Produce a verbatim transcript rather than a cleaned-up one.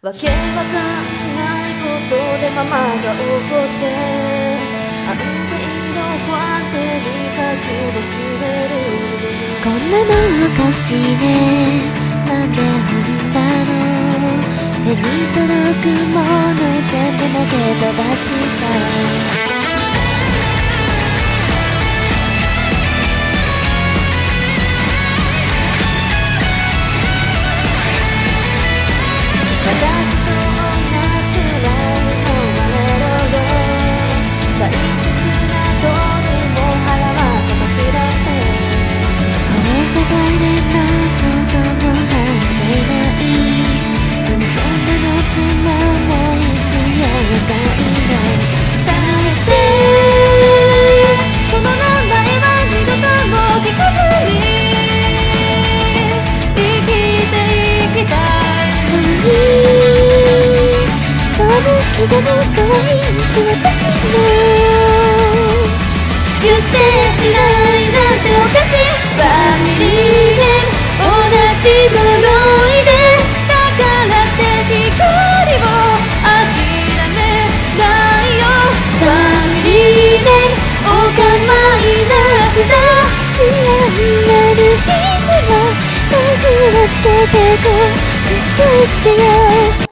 わけわかんないことでママが怒って安定の不安定に書きを閉める。 こんなのおかしいね、なんでなんだろう。手に届くもの全部投げ飛ばした。 私と同じくらい変われろよ。大切な道理も腹は叩き出して。 この世界でのことも愛せない。でもそんなのつまんないしやがいない。 探してその名前は二度とも聞かずに生きていきたい。 その気でも可愛いし私も言ってしないなんておかしい。ファミリーで同じ呪いでだからって光を諦めないよ。ファミリーでお構いなしだ。 知らんなる意味は巡らせてこくすってよ。